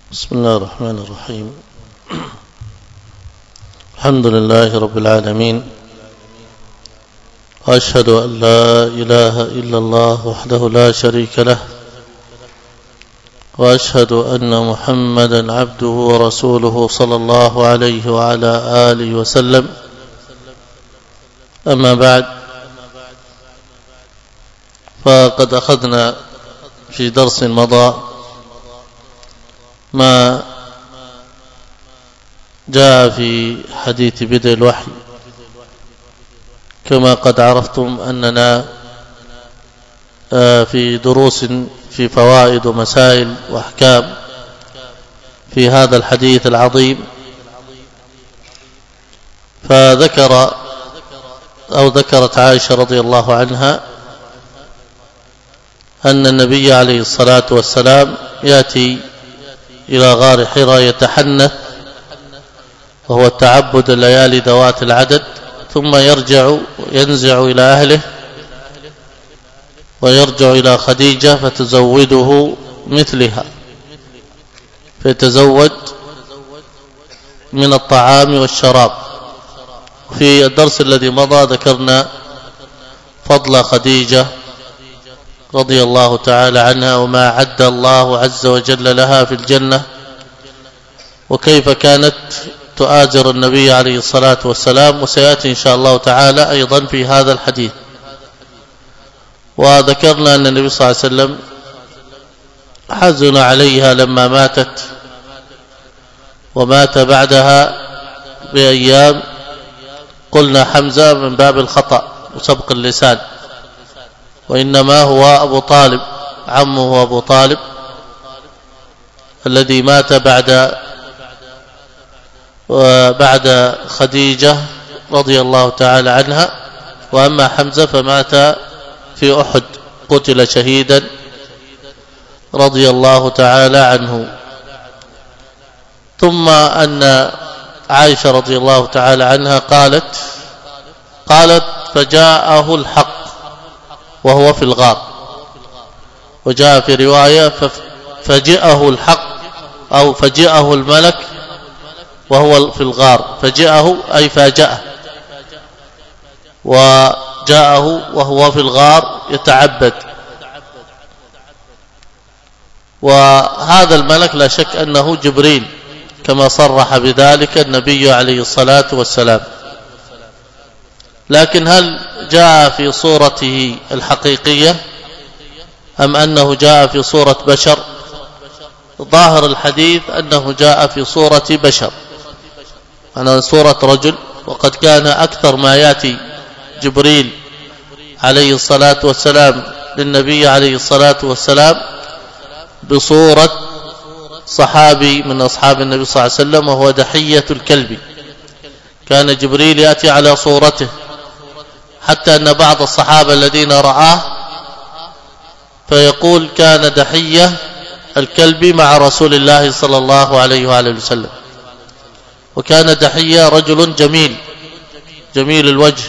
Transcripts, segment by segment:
بسم الله الرحمن الرحيم. الحمد لله رب العالمين، وأشهد أن لا إله إلا الله وحده لا شريك له، وأشهد أن محمدا عبده ورسوله صلى الله عليه وعلى آله وسلم. أما بعد، فقد أخذنا في درس مضى ما جاء في حديث بدء الوحي. كما قد عرفتم أننا في دروس في فوائد ومسائل وأحكام في هذا الحديث العظيم، ذكرت عائشة رضي الله عنها أن النبي عليه الصلاة والسلام يأتي إلى غار حراء يتحنث، وهو التعبد الليالي ذوات العدد، ثم ينزع إلى أهله ويرجع إلى خديجة فتزوده مثلها، فيتزود من الطعام والشراب. في الدرس الذي مضى ذكرنا فضل خديجة رضي الله تعالى عنها وما عد الله عز وجل لها في الجنة، وكيف كانت تؤازر النبي عليه الصلاة والسلام، وسيأتي إن شاء الله تعالى أيضا في هذا الحديث. وذكرنا أن النبي صلى الله عليه وسلم حزن عليها لما ماتت، ومات بعدها بأيام. قلنا حمزة من باب الخطأ وسبق اللسان، وإنما هو أبو طالب، عمه أبو طالب الذي مات بعد خديجة رضي الله تعالى عنها. وأما حمزة فمات في أحد، قتل شهيدا رضي الله تعالى عنه. ثم أن عائشة رضي الله تعالى عنها قالت فجاءه الحق وهو في الغار، وجاء في رواية فجاءه الحق أو فجاءه الملك وهو في الغار. فجاءه أي فاجأه، وجاءه وهو في الغار يتعبد. وهذا الملك لا شك أنه جبريل، كما صرح بذلك النبي عليه الصلاة والسلام. لكن هل جاء في صورته الحقيقية أم أنه جاء في صورة بشر؟ ظاهر الحديث أنه جاء في صورة بشر، أنا صورة رجل. وقد كان أكثر ما يأتي جبريل عليه الصلاة والسلام للنبي عليه الصلاة والسلام بصورة صحابي من أصحاب النبي صلى الله عليه وسلم، وهو دحية الكلب. كان جبريل يأتي على صورته، حتى أن بعض الصحابة الذين رآه فيقول كان دحية الكلب مع رسول الله صلى الله عليه وآله وسلم. وكان دحية رجل جميل الوجه،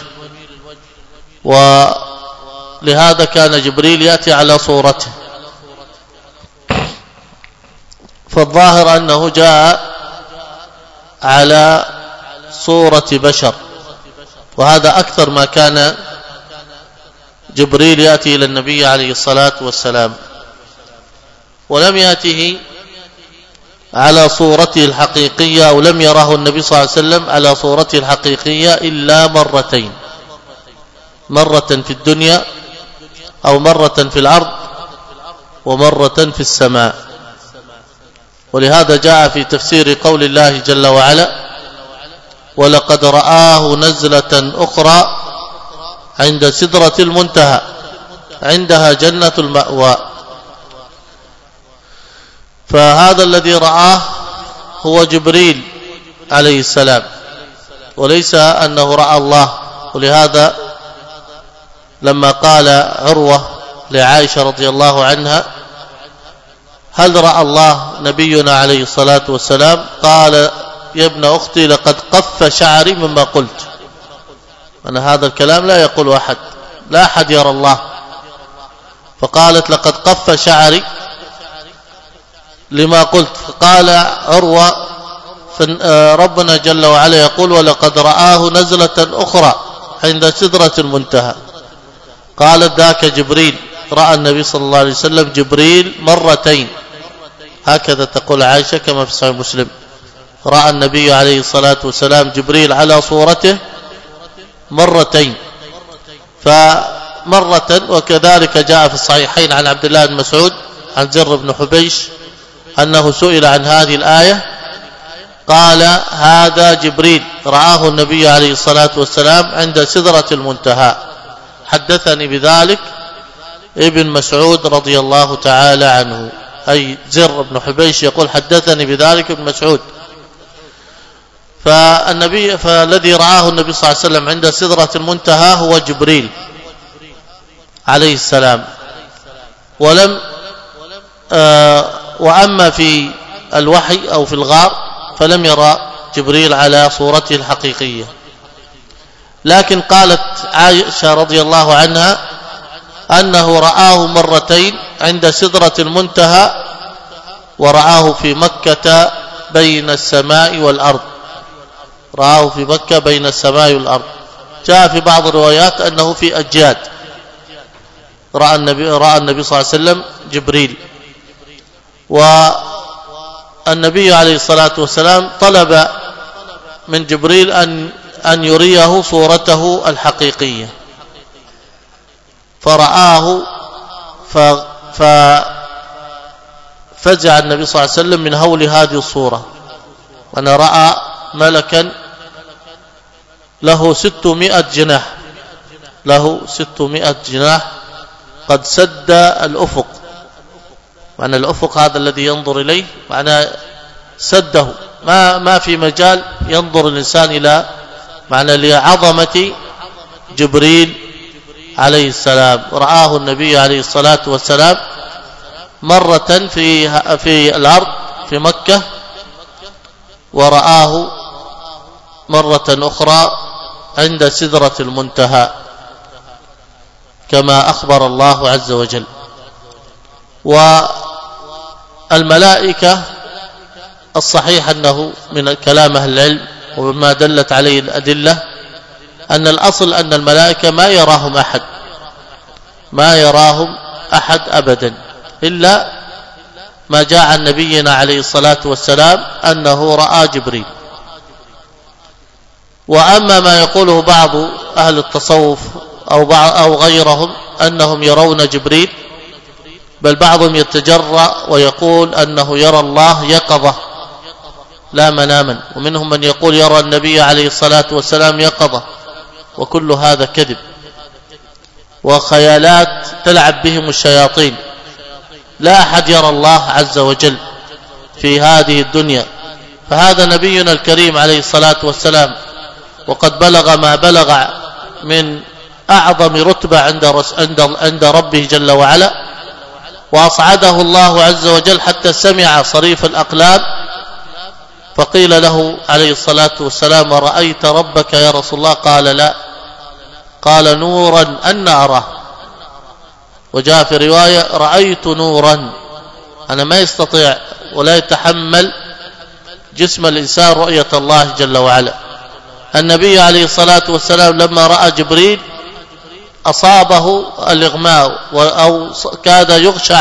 ولهذا كان جبريل يأتي على صورته. فالظاهر أنه جاء على صورة بشر، وهذا أكثر ما كان جبريل يأتي إلى النبي عليه الصلاة والسلام. ولم يأته على صورته الحقيقية، أو لم يره النبي صلى الله عليه وسلم على صورته الحقيقية إلا مرتين، مرة في الدنيا أو مرة في الأرض ومرة في السماء. ولهذا جاء في تفسير قول الله جل وعلا ولقد رآه نزلة أخرى عند سدرة المنتهى عندها جنة المأوى. فهذا الذي رآه هو جبريل عليه السلام، وليس أنه رأى الله. ولهذا لما قال عروة لعائشة رضي الله عنها هل رأى الله نبينا عليه الصلاة والسلام؟ قال يا ابن أختي لقد قف شعري مما قلت. أنا هذا الكلام لا يقول أحد، لا أحد يرى الله. فقالت لقد قف شعري لما قلت. فقال عروة ربنا جل وعلا يقول ولقد رآه نزلة أخرى عند سدرة المنتهى. قال ذاك جبريل، رأى النبي صلى الله عليه وسلم جبريل مرتين، هكذا تقول عائشة كما في صحيح مسلم، رأى النبي عليه الصلاة والسلام جبريل على صورته مرتين. فمرة، وكذلك جاء في الصحيحين عن عبد الله بن مسعود عن زر بن حبيش أنه سئل عن هذه الآية قال هذا جبريل رآه النبي عليه الصلاة والسلام عند سدرة المنتهى. حدثني بذلك ابن مسعود رضي الله تعالى عنه، أي زر بن حبيش يقول حدثني بذلك ابن مسعود. فالذي رآه النبي صلى الله عليه وسلم عند سدرة المنتهى هو جبريل عليه السلام. وأما في الوحي أو في الغار فلم يرى جبريل على صورته الحقيقية. لكن قالت عائشة رضي الله عنها أنه رآه مرتين عند سدرة المنتهى، ورآه في مكة بين السماء والأرض، رآه في مكة بين السماء والأرض. جاء في بعض الروايات أنه في أجياد رأى النبي صلى الله عليه وسلم جبريل. والنبي عليه الصلاة والسلام طلب من جبريل أن يريه صورته الحقيقية، فرآه ففزع النبي صلى الله عليه وسلم من هول هذه الصورة، وأنا رأى ملكا له 600 جناح، له 600 جناح قد سد الأفق. معنى الأفق هذا الذي ينظر إليه معنى سده، ما في مجال ينظر الإنسان إلى معنى لعظمة جبريل عليه السلام. رآه النبي عليه الصلاة والسلام مرة في الأرض في مكة، ورآه مرة أخرى عند سدرة المنتهى كما أخبر الله عز وجل. والملائكة الصحيح أنه من كلام أهل العلم وما دلت عليه الأدلة أن الأصل أن الملائكة ما يراهم أحد أبدا، إلا ما جاء عن نبينا عليه الصلاة والسلام أنه رأى جبريل. وأما ما يقوله بعض أهل التصوف أو غيرهم أنهم يرون جبريل، بل بعضهم يتجرأ ويقول أنه يرى الله يقظة لا مناما، ومنهم من يقول يرى النبي عليه الصلاة والسلام يقظة، وكل هذا كذب وخيالات تلعب بهم الشياطين. لا أحد يرى الله عز وجل في هذه الدنيا. فهذا نبينا الكريم عليه الصلاة والسلام، وقد بلغ ما بلغ من أعظم رتبة عند ربه جل وعلا، وأصعده الله عز وجل حتى سمع صريف الأقلام، فقيل له عليه الصلاة والسلام رأيت ربك يا رسول الله؟ قال لا، قال نورا أن أراه. وجاء في رواية رأيت نورا. أنا ما يستطيع ولا يتحمل جسم الإنسان رؤية الله جل وعلا. النبي عليه الصلاة والسلام لما رأى جبريل أصابه الإغماء أو كاد يغشى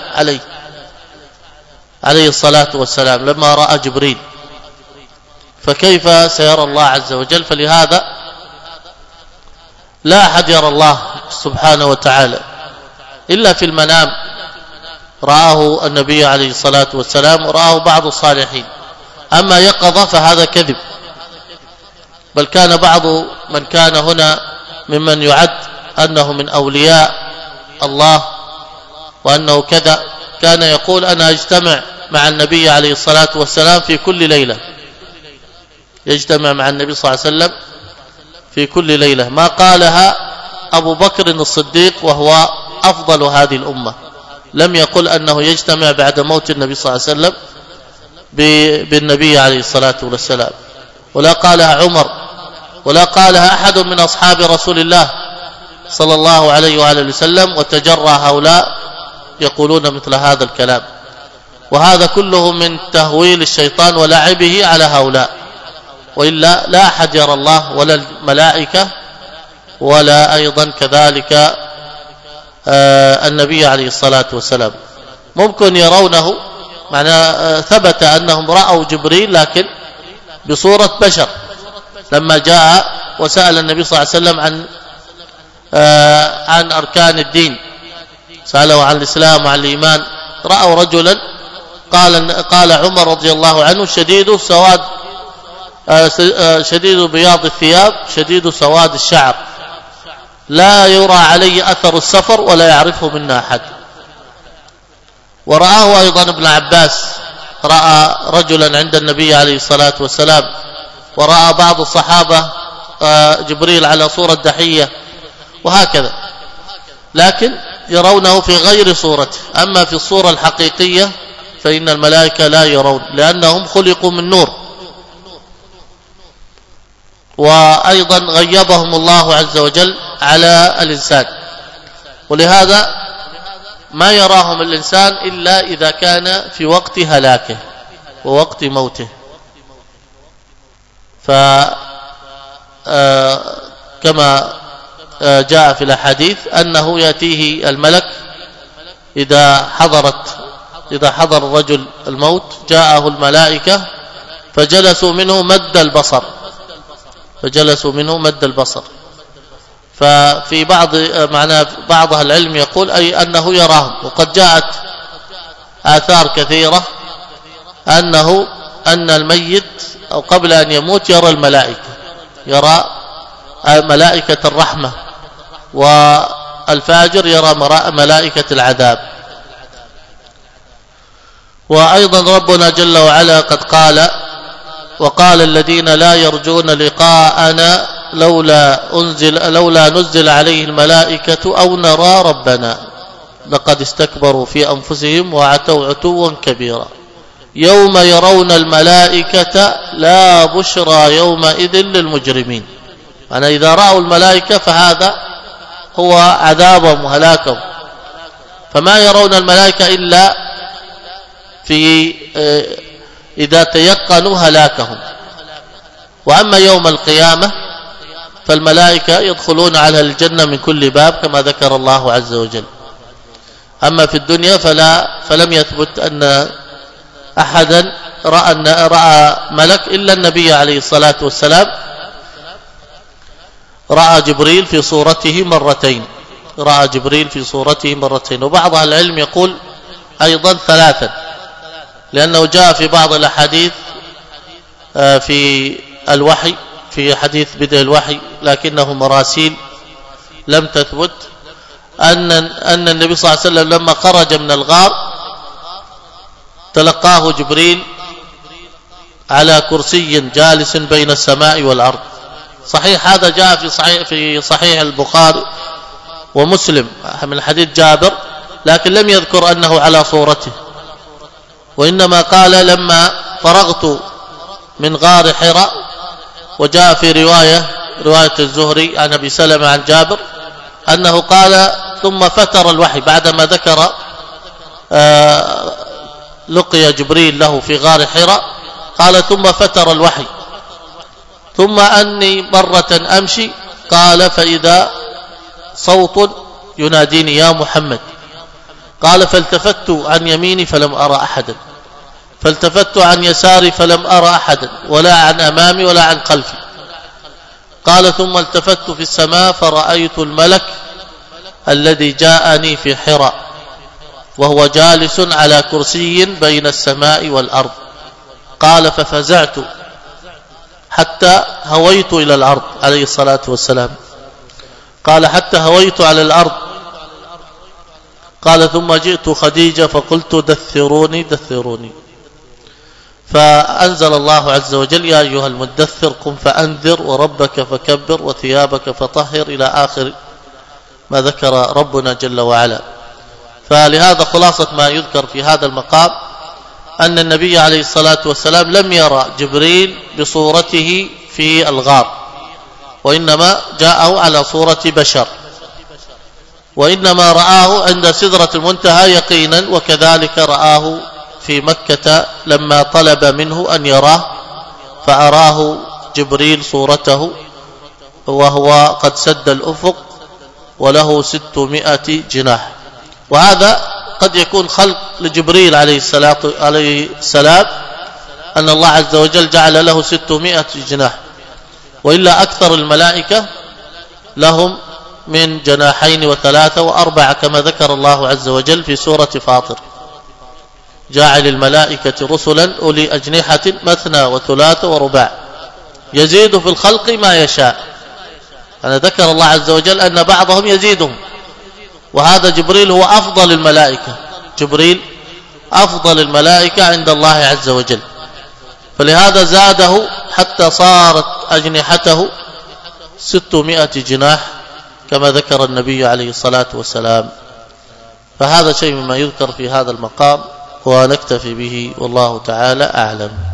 عليه الصلاة والسلام لما رأى جبريل، فكيف سيرى الله عز وجل؟ فلهذا لا أحد يرى الله سبحانه وتعالى إلا في المنام. رآه النبي عليه الصلاة والسلام ورآه بعض الصالحين. أما يقظة فهذا كذب، بل كان بعض من كان هنا ممن يعد أنه من أولياء الله وأنه كذا كان يقول أنا أجتمع مع النبي عليه الصلاة والسلام في كل ليلة، يجتمع مع النبي صلى الله عليه وسلم في كل ليلة، ما قالها أبو بكر الصديق وهو أفضل هذه الأمة. لم يقل أنه يجتمع بعد موت النبي صلى الله عليه وسلم بالنبي عليه الصلاة والسلام، ولا قالها عمر، ولا قالها أحد من أصحاب رسول الله صلى الله عليه وآله وسلم، وتجرى هؤلاء يقولون مثل هذا الكلام. وهذا كله من تهويل الشيطان ولعبه على هؤلاء، وإلا لا أحد يرى الله ولا الملائكة ولا أيضا كذلك النبي عليه الصلاة والسلام. ممكن يرونه، معناه ثبت أنهم رأوا جبريل لكن بصورة بشر، لما جاء وسأل النبي صلى الله عليه وسلم عن أركان الدين، سأله عن الإسلام وعن الإيمان، رأوا رجلا قال عمر رضي الله عنه شديد بياض الثياب شديد سواد الشعر، لا يرى عليه أثر السفر ولا يعرفه منا أحد. ورآه أيضا ابن عباس، رأى رجلا عند النبي عليه الصلاة والسلام، ورأى بعض الصحابة جبريل على صورة دحية، وهكذا، لكن يرونه في غير صورته. أما في الصورة الحقيقية فإن الملائكة لا يرون، لأنهم خلقوا من نور، وأيضا غيبهم الله عز وجل على الإنسان، ولهذا ما يراهم الإنسان إلا إذا كان في وقت هلاكه ووقت موته. كما جاء في الأحاديث أنه يأتيه الملك إذا حضر الرجل الموت، جاءه الملائكة فجلسوا منه مد البصر. ففي بعض العلم يقول أي أنه يراهم، وقد جاءت آثار كثيرة أن الميت أو قبل أن يموت يرى الملائكة، يرى ملائكة الرحمة، والفاجر يرى ملائكة العذاب. وأيضا ربنا جل وعلا قد قال: وقال الذين لا يرجون لقاءنا لولا نزل عليه الملائكة أو نرى ربنا لقد استكبروا في أنفسهم وعتوا عتوا كبيرا يوم يرون الملائكة لا بشرى يومئذ للمجرمين. أنا إذا رأوا الملائكة فهذا هو عذابهم وهلاكهم، فما يرون الملائكة إلا إذا تيقنوا هلاكهم. وأما يوم القيامة فالملائكة يدخلون على الجنة من كل باب كما ذكر الله عز وجل. أما في الدنيا فلم يثبت أن أحدا رأى ملك إلا النبي عليه الصلاة والسلام، رأى جبريل في صورته مرتين، وبعض العلم يقول أيضا 3، لأنه جاء في بعض الأحاديث في الوحي، في حديث بدء الوحي لكنه مراسيل لم تثبت، أن النبي صلى الله عليه وسلم لما خرج من الغار تلقاه جبريل على كرسي جالس بين السماء والأرض. صحيح هذا جاء في صحيح البخاري ومسلم من حديث جابر، لكن لم يذكر أنه على صورته، وإنما قال لما فرغت من غار حراء. وجاء في رواية الزهري عن أبي سلمة عن جابر أنه قال ثم فتر الوحي، بعدما ذكر لقي جبريل له في غار حراء، قال ثم فتر الوحي، ثم أني مرة أمشي، قال فإذا صوت يناديني يا محمد، قال فالتفت عن يميني فلم أرى أحدا، فالتفت عن يساري فلم أرى أحدا، ولا عن أمامي ولا عن خلفي، قال ثم التفت في السماء فرأيت الملك الذي جاءني في حراء وهو جالس على كرسي بين السماء والأرض، قال ففزعت حتى هويت إلى الأرض عليه الصلاة والسلام، قال حتى هويت على الأرض، قال ثم جئت خديجة فقلت دثروني، فأنزل الله عز وجل يا أيها المدثر قم فأنذر وربك فكبر وثيابك فطهر إلى آخر ما ذكر ربنا جل وعلا. فلهذا خلاصة ما يذكر في هذا المقام أن النبي عليه الصلاة والسلام لم يرى جبريل بصورته في الغار، وإنما جاءه على صورة بشر، وإنما رآه عند سدرة المنتهى يقينا، وكذلك رآه في مكة لما طلب منه أن يراه، فأراه جبريل صورته وهو قد سد الأفق وله 600 جناح. وهذا قد يكون خلق لجبريل عليه السلام، أن الله عز وجل جعل له 600 جناح، وإلا أكثر الملائكة لهم من جناحين و3 و4 كما ذكر الله عز وجل في سورة فاطر: جاعل الملائكة رسلا أولي أجنحة مثنى وثلاث ورباع يزيد في الخلق ما يشاء. أنا ذكر الله عز وجل أن بعضهم يزيدهم، وهذا جبريل هو أفضل الملائكة، جبريل أفضل الملائكة عند الله عز وجل، فلهذا زاده حتى صارت أجنحته 600 جناح كما ذكر النبي عليه الصلاة والسلام. فهذا شيء مما يذكر في هذا المقام، ونكتفي به والله تعالى أعلم.